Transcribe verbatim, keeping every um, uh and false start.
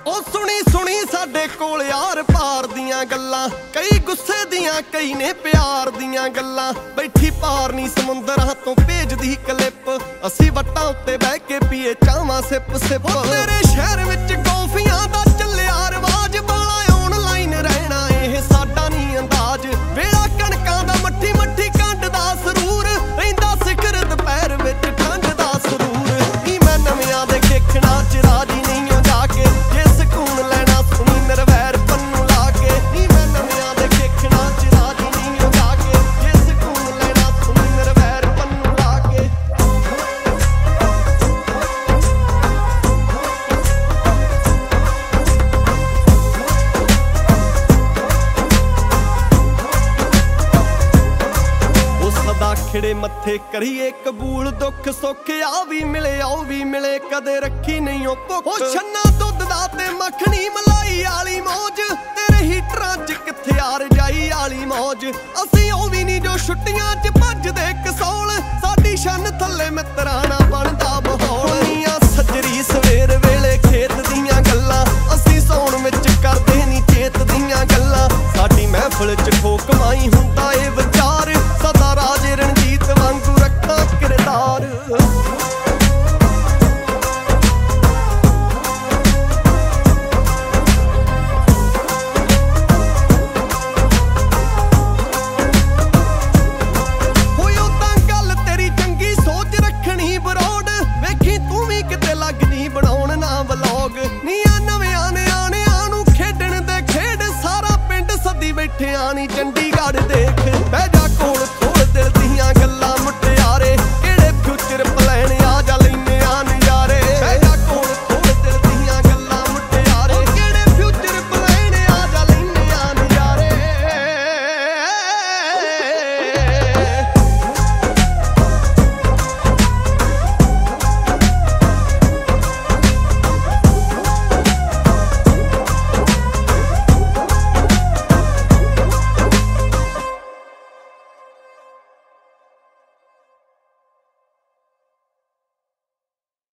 ਉਹ ਸੁਣੀ ਸੁਣੀ ਸਾਡੇ ਕੋਲ यार पार दियां गल्लां, कई गुस्से दियां कई ने प्यार दियां गल्लां। बैठी पार नी समुंदरां तो भेजदी क्लिप, असी वट्टां उत्ते बह के पीए चावां सिप सिप। तेरे शहर विच कॉफियां दा चलिया रवाज, बाला ऑनलाइन रहना एह साडा नी अंदाज। वेला कणकां दा मट्ठी मट्ठी कंड दा सरूर, रहिंदा सिखर दुपहर विच ठंड दा सरूर। नी मैं नविआं दे खेखणा च राजी नहीं हो जाके, जे सकून लेना सुनी नरवैर पन्नू लाके। नी मैं नविआं दे खेखणा च राजी नहीं हो जाके, जे सकून लेना सुनी नरवैर पन्नू लाके। खिड़े मत्थे करिए कबूल, दुख सुख आ भी मिले आओ भी मिले, कदे रखी नहीं हो भुख। छन्ना दुध दा ते मखनी मलाई आली मौज, तेरे हीटरां च किथे यार जाई आली मौज। असी ओ भी नहीं जो छुट्टियां च भजदे कसौल, साडी शन थल्ले मित्तरां ना बनदा माहौल। नीयां सजरी सवेर वेले खेत दियां गल्लां, असी सौण विच करदे नी चेत दियां गल्लां। साडी महफिल च खो कमाई हुंदा ए विचार, सदा राजे रणजीत वांगू रखा किरदार। होयो तां गल तेरी चंगी सोच रखनी बरोड, वेखी तू भी किते लगनी बनाउण ना व्लॉग। नीयां नविआं ने आणिआं नूं खेडण दे खेड, सारा पिंड सदी बैठिआं नी चंडीगढ़ देख। बह जा कोल खोल दिल दियां गल्लां मुट